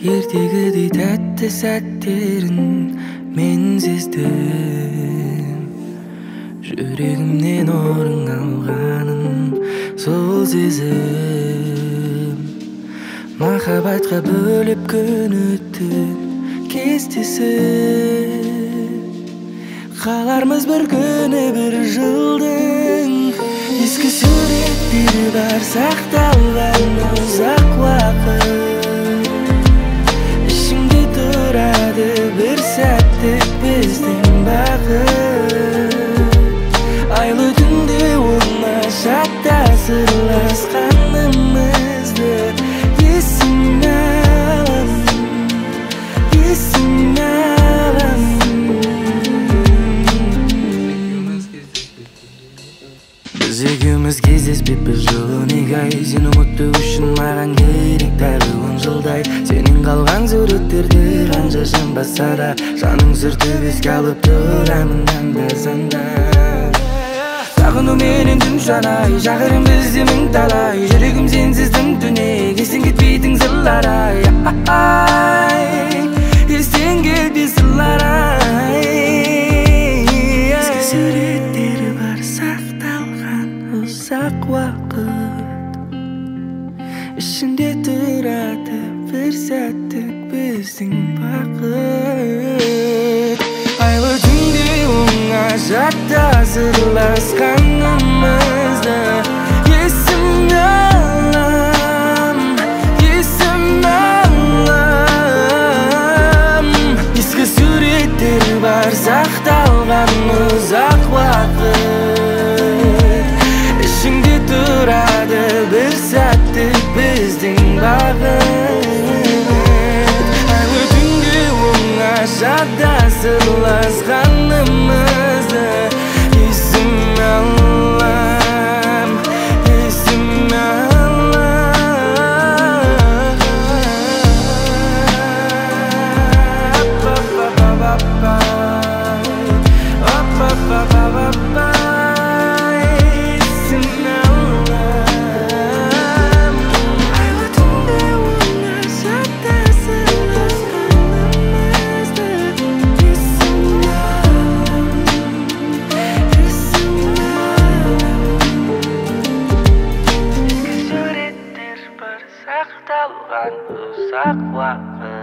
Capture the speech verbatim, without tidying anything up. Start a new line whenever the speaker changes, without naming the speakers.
ертегідей тәтті сәттерін мен сездім. Жүрегімнен орын алғанын сол сезім. Махаббатқа бөліп күн өтіп кестесі. Қалармыз бір күні бір жылдың. Ескі суреттері бар сақталған ұзақ уақыт. Ішімде тұрады бір сәттік біздің бақыт. Айлы түнде оңашада сырласқанымызды есіме алам, есіме алам. Біз екеуміз кездеспеппіз жылы неге ай. Сені ұмыту үшін маған керек тағы он жылдай. Сенің қалған суреттерді қанша жанбаса да жаның сүртіп еске алып тұрамын анда-санда. Сағынуменен түн санай, шақырым бізде мың талай. Жүрегім сенсіз тым-түнек, естен кетпейтін сырлар ай. Естен кетпей сырлар ай. Ескі суреттері бар сақталған ұзақ уақыт. Ішінде тұрады бір сәттік біздің бақыт. Айлы түнде оңашада сырласқанымызды есіме алам, есіме алам. Ескі суреттер бар сақталған ұзақ уақыт. Ішіңде тұрады бір сәттік біздің бақыт. Айлы түнде оңашада сырласқанымызды есіме алам, есіме алам. Есіме алам. Айлы түнде оңашада сырласқанымызды есіме алам, есіме алам. Ескі суреттер бар сақталған ұзақ уақыт.